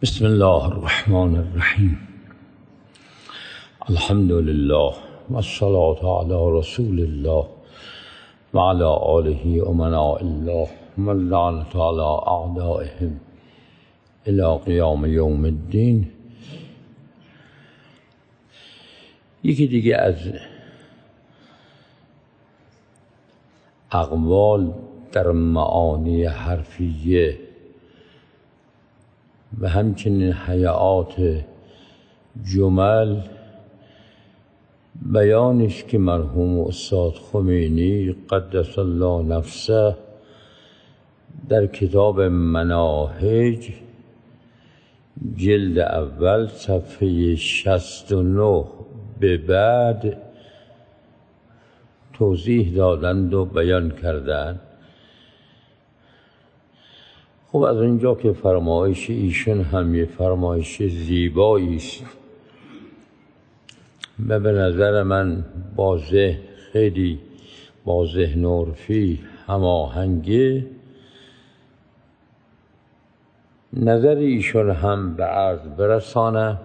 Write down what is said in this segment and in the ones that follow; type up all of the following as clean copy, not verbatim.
بسم الله الرحمن الرحیم. الحمد لله والصلاة على رسول الله وعلى آله أمناء الله واللعنة على أعدائهم إلى قیام یوم الدین. یکی دیگه از اقوال در معانی حرفیه و همچنین حیات جمل بیانش که مرحوم استاد خمینی قدس الله نفسه در کتاب مناهج جلد اول صفحه 69 به بعد توضیح دادند و بیان کردند. خب از اونجا که فرمایش ایشون هم یه فرمایش زیبایی است و به نظر من خیلی با ذهن عرفی هماهنگه، نظر ایشون هم به عرض برسانه.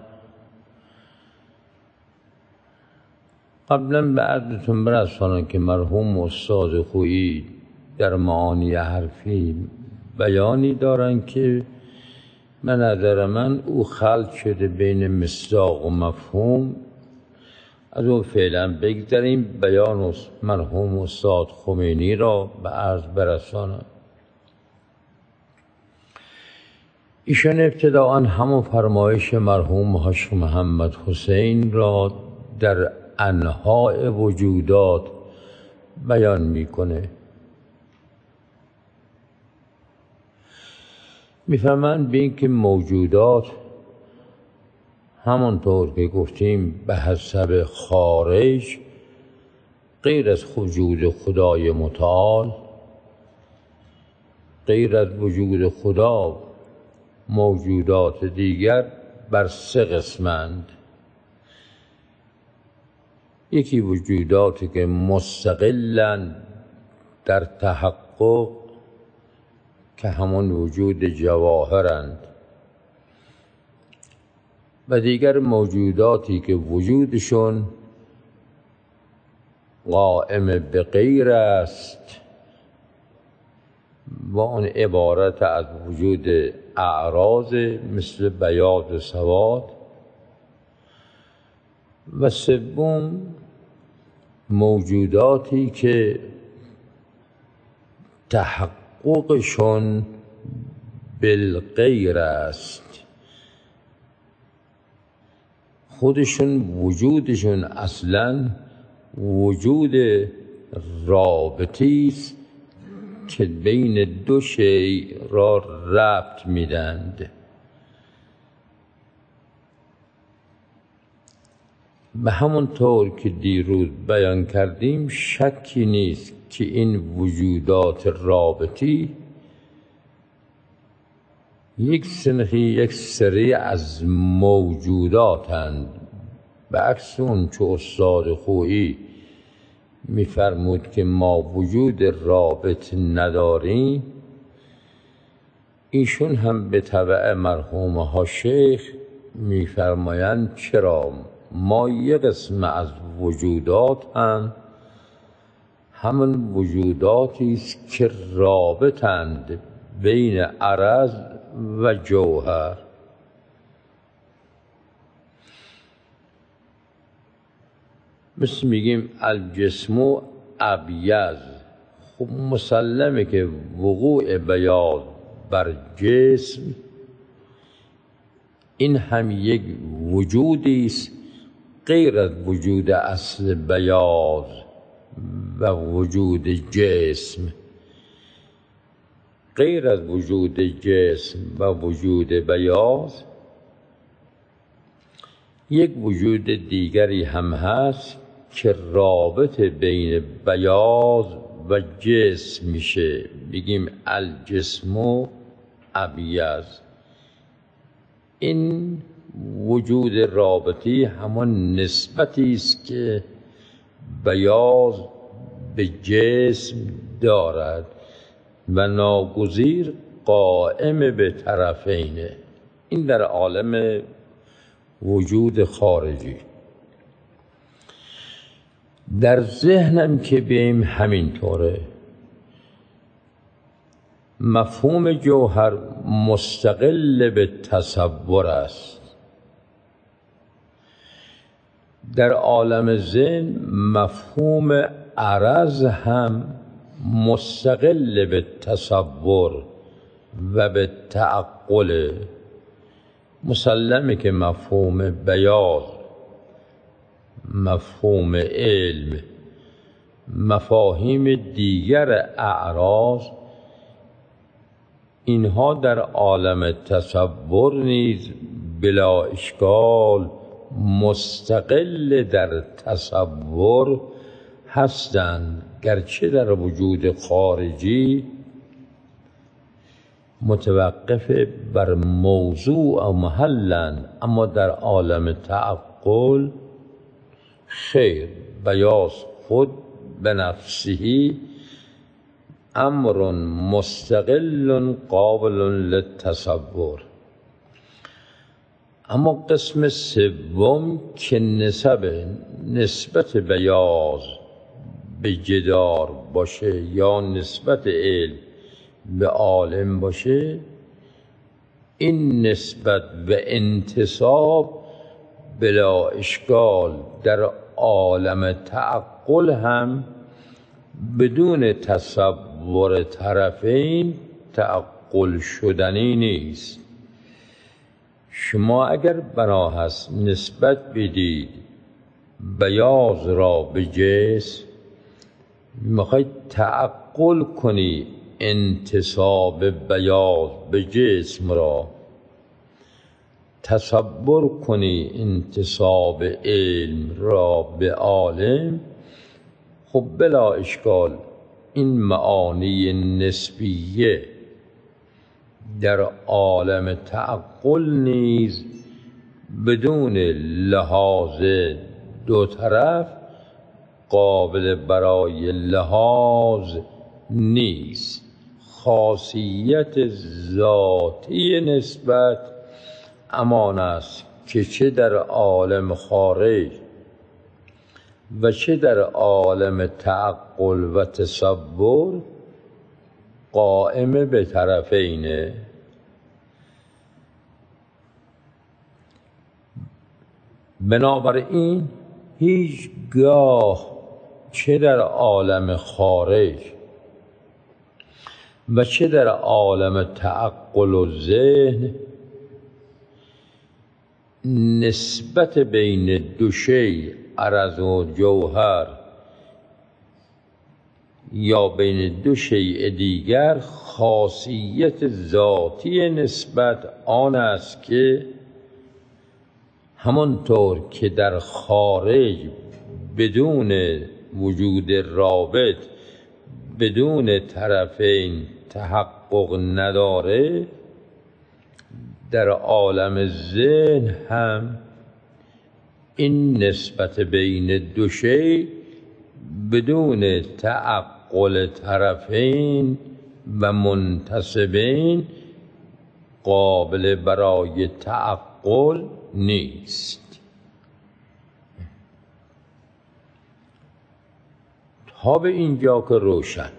قبلا به عرضتون برسانم که مرحوم استاد خویی در معانی حرفی بیانی دارن که به نظر من او خلط شده بین مصداق و مفهوم. از او فعلا بگذاریم، بیان مرحوم استاد خمینی را به عرض برسانم. ایشان ابتداءً همون فرمایش مرحوم حاج محمد حسین را در انواع وجودات بیان میکنه. میفهمند به این که موجودات همانطور که گفتیم به حسب خارج غیر از وجود خدای متعال، غیر از وجود خدا موجودات دیگر بر سه قسمند. یکی وجوداتی که مستقلن در تحقق که همون وجود جواهرند، و دیگر موجوداتی که وجودشون قائم به غیر است و اون عبارت از وجود اعراض مثل بیاض و سواد. و سوم موجوداتی که تحققشون بالغیر است، خودشون وجودشون اصلا وجود رابطی است که بین دو شیء را ربط میدند. به همون طور که دیروز بیان کردیم، شکی نیست که این وجودات رابطی یک سری از موجوداتند، به عکس اون چه استاد خویی میفرمود که ما وجود رابط نداریم. ایشون هم به تبع مرحوم ها شیخ میفرمایند چرا ما یک قسم از وجودات همون وجوداتی است که رابطند بین عرض و جوهر. مثل میگیم الجسم ابیض، خب مسلمه که وقوع بیاض بر جسم این هم یک وجودی است غیر از وجود اصل بیاض و وجود جسم. غیر از وجود جسم و وجود بیاض یک وجود دیگری هم هست که رابط بین بیاض و جسم میشه، بگیم الجسم ابیض. این وجود رابطی همون نسبتی است که بیاض به جسم دارد و ناگزیر قائم به طرفینه. این در عالم وجود خارجی. در ذهنم که بیم همینطوره. مفهوم جوهر مستقل به تصور است. در عالم ذهن مفهوم عرض هم مستقل به تصور و به تعقل. مسلمه که مفهوم بیاض، مفهوم علم، مفاهیم دیگر اعراض، اینها در عالم تصور نیز بلا اشکال مستقل در تصور هستند، گرچه در وجود خارجی متوقف بر موضوع و محلند، اما در عالم تعقل خیر. بیاض خود به نفسه امر مستقل قابل للتصور. اما قسم سوم که نسبت بیاض به جدار باشه یا نسبت علم به عالم باشه، این نسبت و انتساب بلا اشکال در عالم تعقل هم بدون تصور طرفین تعقل شدنی نیست. شما اگر بنا هست نسبت بدید بیاض را به جسم، میخواید تعقل کنی انتساب بیاض به جسم را، تصور کنی انتساب علم را به عالم، خب بلا اشکال این معانی نسبیه در عالم تعقل نیز بدون لحاظ دو طرف قابل برای لحاظ نیست. خاصیت ذاتی نسبت امان است که چه در عالم خارج و چه در عالم تعقل و تصور قائم به طرفینه. بنابراین هیچگاه چه در عالم خارج و چه در عالم تعقل و ذهن نسبت بین دو شیء عرض و جوهر یا بین دو شیء دیگر خاصیت ذاتی نسبت آن است که همانطور که در خارج بدون وجود رابط بدون طرفین تحقق نداره، در عالم ذهن هم این نسبت بین دو شیء بدون تعقل طرفین و منتسبین قابل برای تعقل نیست. تا به اینجا که روشن،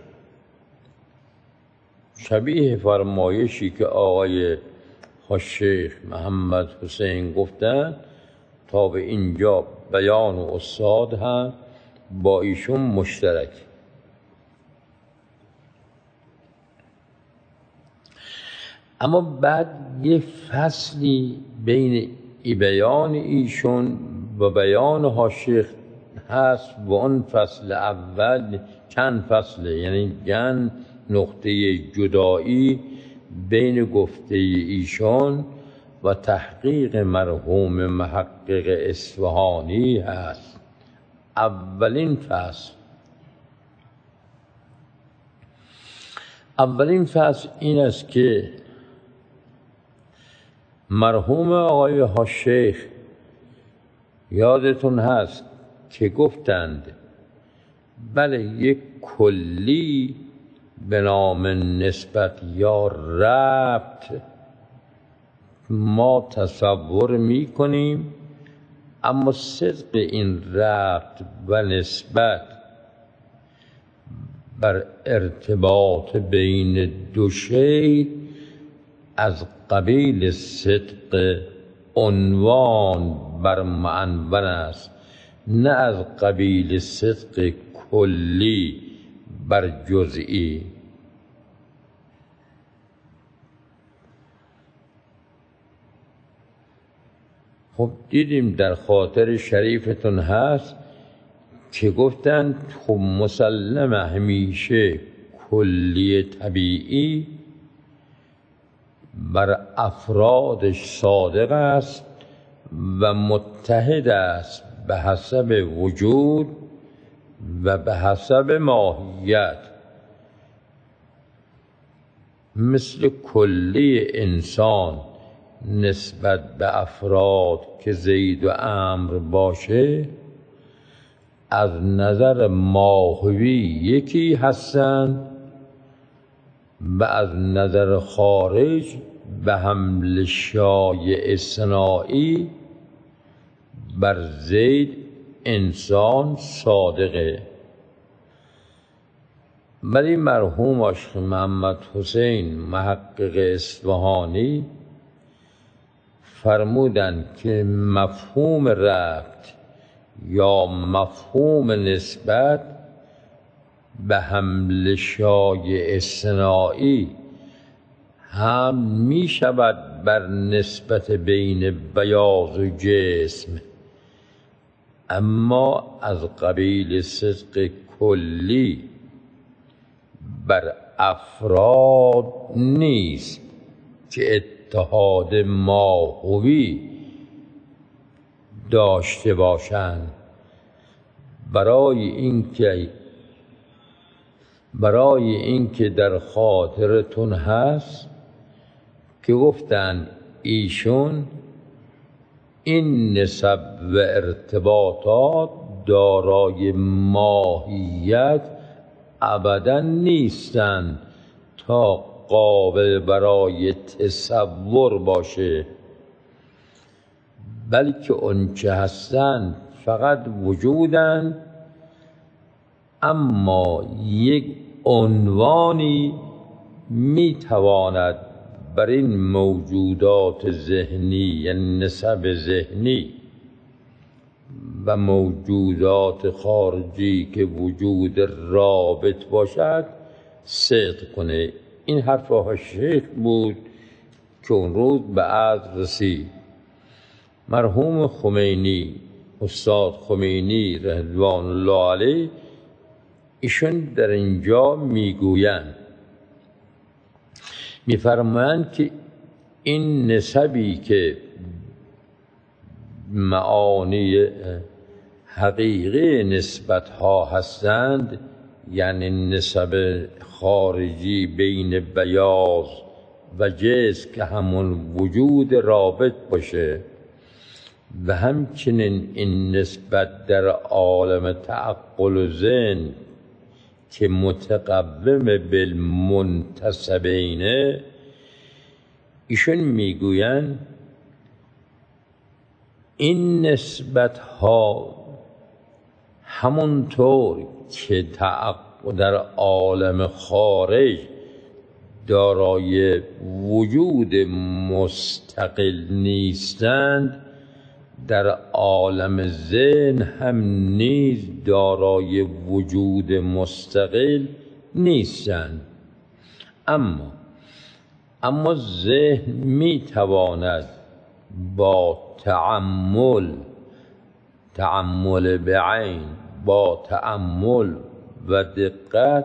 شبیه فرمایشی که آقای شیخ محمد حسین گفتن، تا به اینجا بیان و استاد هم با ایشون مشترک. اما بعد یه فصلی بین بیان ایشون و بیان شیخ هست و اون فصل اول چند فصله، یعنی چند نقطه جدایی بین گفته ایشان و تحقیق مرحوم محقق اصفهانی هست. اولین فصل این است که مرحوم آقای شیخ یادتون هست که گفتند بله یک کلی به نام نسبت یا ربط ما تصور می کنیم، اما صدق این ربط و نسبت بر ارتباط بین دو شی از قبیل صدق عنوان بر معنون است، نه از قبیل صدق کلی بر جزئی. خب دیدیم در خاطر شریفتون هست که گفتن خب مسلم همیشه کلی طبیعی بر افرادش صادق است و متحد است به حسب وجود و به حسب ماهیت. مثل کلی انسان نسبت به افراد که زید و عمرو باشه، از نظر ماهوی یکی هستند و از نظر خارج به حمل شایع صناعی بر زید انسان صادقه. ولی مرحوم عاشق محمد حسین محقق اصفهانی فرمودند که مفهوم ربط یا مفهوم نسبت به حمل شایع صناعی هم می شود بر نسبت بین بیاض و جسم، اما از قبیل صدق کلی بر افراد نیست که اتحاد ماهوی داشته باشند. برای اینکه در خاطرتون هست که گفتن ایشون این نسب و ارتباطات دارای ماهیت ابدا نیستند تا قابل برای تصور باشه، بلکه آنچه هستند فقط وجودند، اما یک عنوانی میتواند بر این موجودات ذهنی یعنی نسب ذهنی و موجودات خارجی که وجود رابط باشد صدق کنه. این حرف شیخ بود که اون روز به عرض رسید. مرحوم خمینی، استاد خمینی رضوان الله علیه، ایشون در اینجا میفرمایند که این نسبی که معانی حقیقی نسبت ها هستند، یعنی نسب خارجی بین بیاض و جسم که همون وجود رابط باشه، و همچنین این نسبت در عالم تعقل و ذهن که متقوم بالمنتسبینه، ایشون میگویند این نسبت ها همونطور که در عالم خارج دارای وجود مستقل نیستند، در عالم ذهن هم نیز دارای وجود مستقل نیستند. اما ذهن میتواند با تأمل بعین، با تأمل و دقت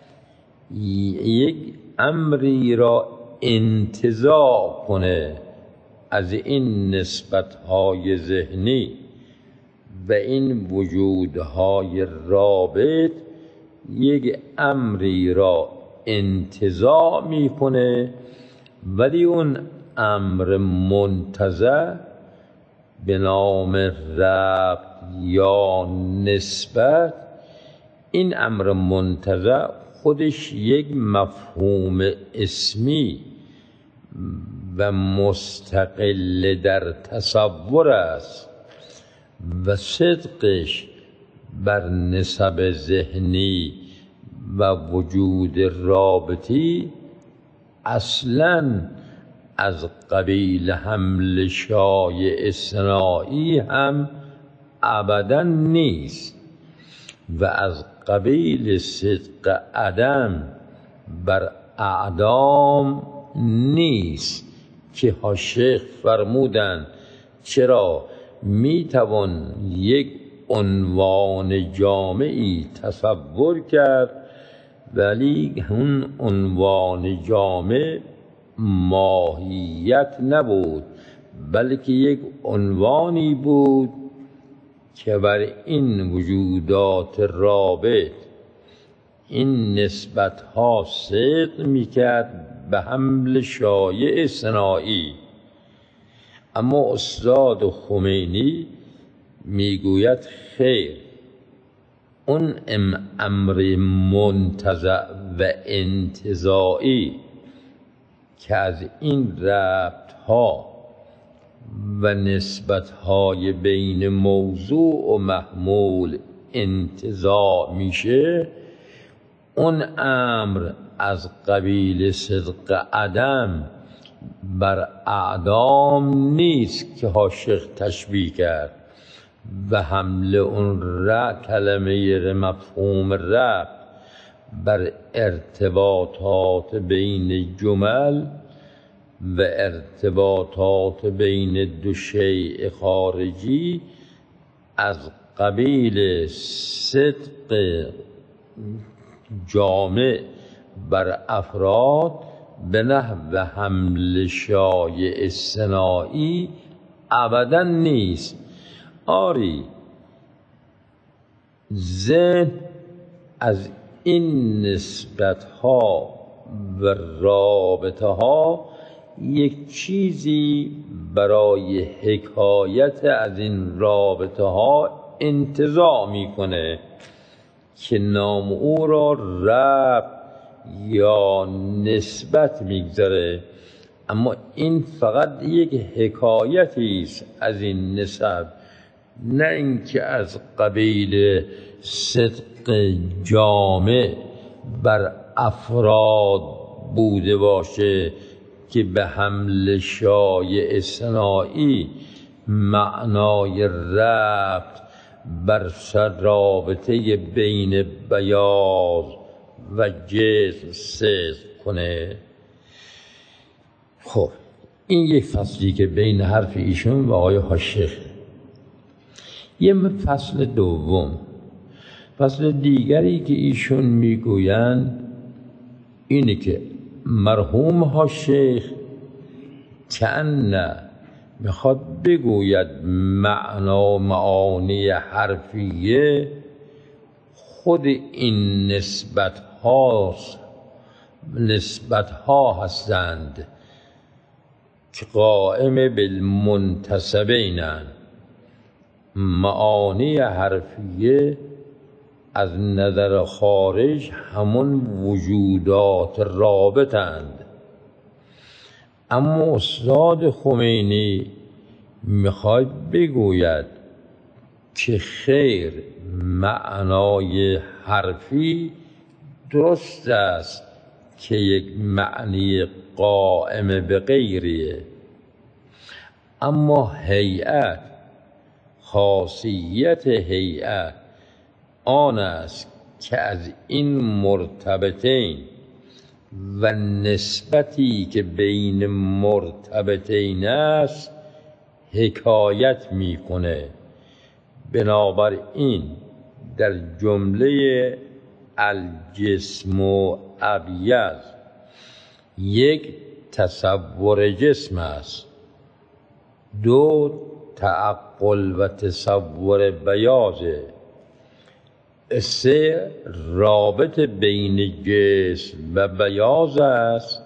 یک امری را انتزاع کنه از این نسبت‌های ذهنی و این وجودهای رابط، یک امری را انتزاع میکنه، ولی اون امر منتزع به نام ربط یا نسبت، این امر منتزع خودش یک مفهوم اسمی و مستقل در تصور است و صدقش بر نسب ذهنی و وجود رابطی اصلاً از قبیل حمل شایع صناعی هم ابداً نیست و از قبیل صدق عدم بر اعدام نیست که شیخ فرمودند چرا میتوان یک عنوان جامعی تصور کرد ولی اون عنوان جامع ماهیت نبود بلکه یک عنوانی بود که بر این وجودات رابط این نسبتها صدق میکرد به حمل شایع صناعی. اما استاد خمینی میگوید خیر، اون امر منتزع و انتزاعی که از این ربطها و نسبتهای بین موضوع و محمول انتزاع میشه، اون امر از قبیل صدق عدم بر اعدام نیست که شیخ تشبیه کرد و حمل اون کلمه مفهوم ربط بر ارتباطات بین جمل و ارتباطات بین دو شیء خارجی از قبیل صدق جامع بر افراد به نحو حمل شایع صناعی ابدا نیست. آری، ذهن از این نسبتها و رابطه ها یک چیزی برای حکایت از این رابطه ها انتزاع میکنه که نام او را ربط یا نسبت میگذاره، اما این فقط یک حکایتی است از این نسب، نه اینکه از قبیل صدق جامع بر افراد بوده باشه که به حمل شایع صناعی معنای ربط بر رابطه بین بیاض و جسم صدق کنه. خب این یک فصلی که بین حرف ایشون و آقای حاشیخ. یه فصل دوم، فصل دیگری که ایشون میگویند اینه که مرحوم حاشیخ کأن میخواد بگوید معانی حرفیه خود این نسبت ها هستند که قائم بالمنتسبینند. معانی حرفیه از نظر خارج همون وجودات رابطند، اما استاد خمینی میخواد بگوید که خیر، معنای حرفی درست است که یک معنی قائم به غیریه، اما هیئت، خاصیت هیئت آن است که از این مرتبطین و نسبتی که بین مرتبطین است حکایت میکنه. بنابراین در جمله الجسم و ابیض یک تصور جسم است، دو تعقل و تصور بیاضه، سه رابط بین جسم و بیاض است،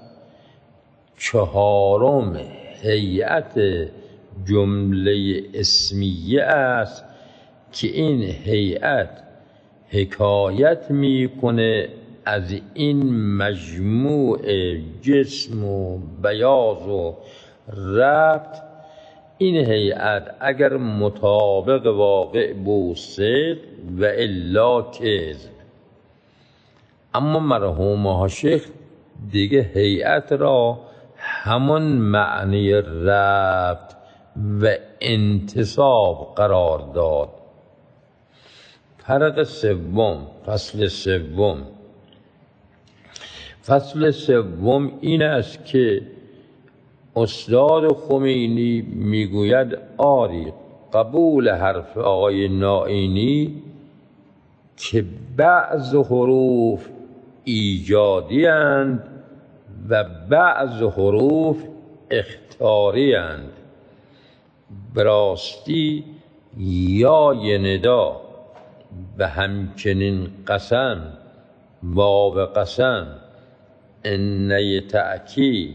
چهارم هیئت جمله اسمیه است که این هیئت حکایت میکنه از این مجموع جسم و بیاض و ربط این هیئت اگر مطابق واقع بود صدق و الا کذب. اما مرحوم آقا شیخ دیگه هیئت را همون معنی ربط و انتصاب قرار داد. فرق سوم، فصل سوم این است که استاد خمینی میگوید آری قبول حرف آقای نائینی که بعض حروف ایجادی اند و بعض حروف اختیاری اند. براستی یای ندا و همچنین قسم، واو قسم، انه تأکید،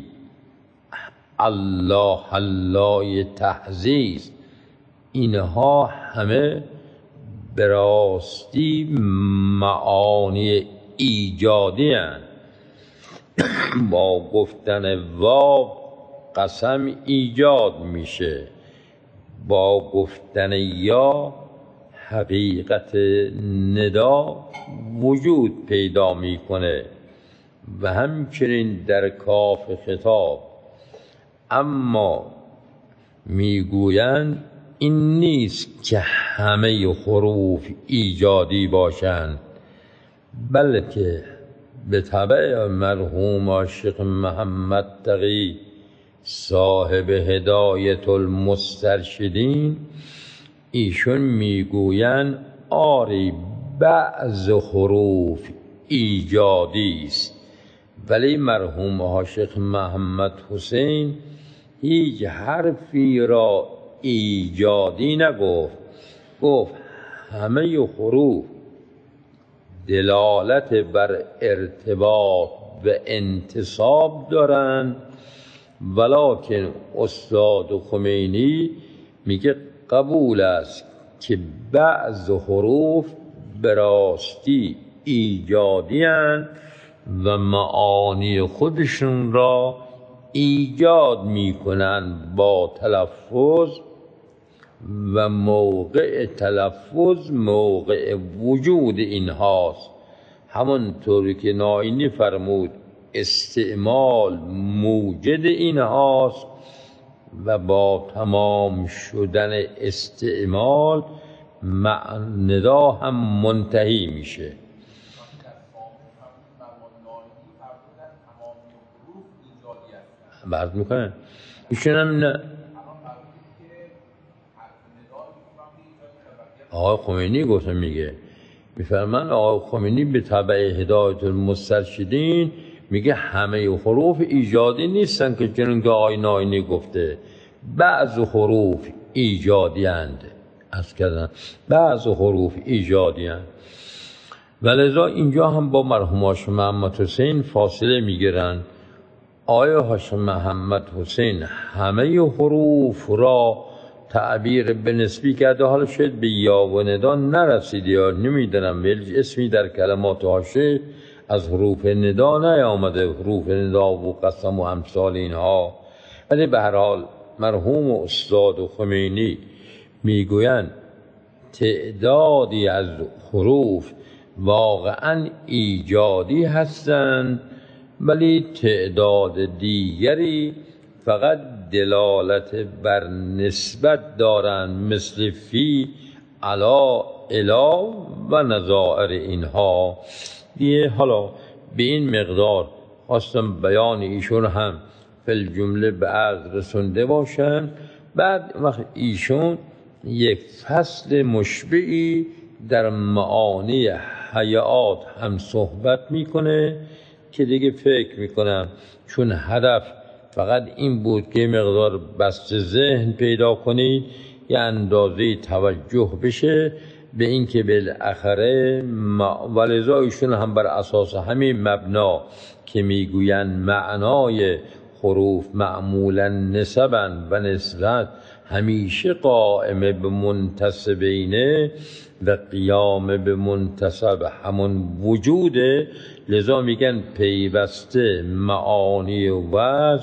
الله الله تحزیز، اینها همه براستی معانی ایجادی هستند. با گفتن واو قسم ایجاد میشه، با گفتن یا حقیقت ندا وجود پیدا میکنه و همچنین در کاف خطاب. اما میگویند این نیست که همه حروف ایجادی باشند، بلکه به طبع مرحوم عاشق محمد تقی صاحب هدایت المسترشدین ایشون میگویند آری بعض حروف ایجادی است، ولی مرحوم عاشق محمد حسین هیچ حرفی را ایجادی نگفت، گفت همه حروف دلالت بر ارتباط و انتصاب دارند، ولکن استاد خمینی میگه قبول است که بعض حروف براستی ایجادی اند و معانی خودشون را ایجاد میکنند با تلفظ و موقع تلفظ موقع وجود اینهاست. همونطوری که نائینی فرمود استعمال موجد اینهاست و با تمام شدن استعمال ندا هم منتهی میشه. بعد میکنن ایشون هم نه آقای خمینی گفته میگه، میفرمان آقای خمینی به تبع هدایت المسترشدین میگه همه حروف ایجادی نیستن که چنین که آقای نائینی گفته، بعض حروف ایجادی اند، از کردن بعض حروف ایجادی اند. ولذا اینجا هم با مرحوم هاشم محمد حسین فاصله میگیرن. آیا هاشم محمد حسین همه حروف را تعبیر به نسبی کرده؟ حالا شاید به یا و ندا نرسید یا نمیدونم، ولی اسمی در کلمات حاشیه از حروف ندا نیامده، حروف ندا و قسم و امثال اینها. ولی به هر حال مرحوم استاد خمینی میگویند تعدادی از حروف واقعا ایجادی هستند، ولی تعداد دیگری فقط دلالت بر نسبت دارند، مثل فی، علا، الا و نظائر اینها دیگه. حالا به این مقدار خواستم بیان ایشون هم فی الجمله به عرض رسونده باشن. بعد وقت ایشون یک فصل مشبعی در معانی حیات هم صحبت میکنه که دیگه فکر میکنم چون هدف فقط این بود که مقدار بسط ذهن پیدا کنید، یه اندازه توجه بشه به این که بالاخره ولذا ایشون هم بر اساس همین مبنا که میگویند معنای حروف معمولا نسبا و نسبت همیشه قائم به منتسبینه و قیام به منتسب همون وجوده، لذا میگن پیوسته معانی و وزن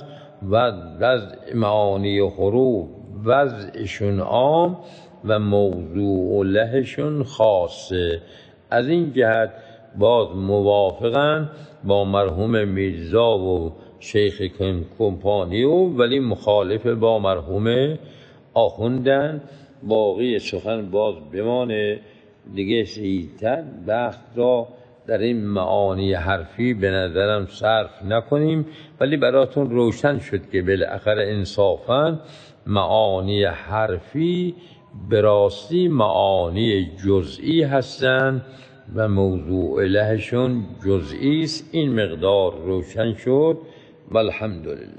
و وضع معانی حروف وضعشون عام و موضوع لهشون خاصه. از این جهت باز موافقن با مرحوم میرزا و شیخ کمپانی ولی مخالف با مرحوم آخوندن. باقی سخن باز بمانه دیگه سیدتر بحث را در این معانی حرفی به نظرم صرف نکنیم، ولی براتون روشن شد که بالاخره انصافاً معانی حرفی به راستی معانی جزئی هستند و موضوع لهشون جزئی است. این مقدار روشن شد. والحمدلله.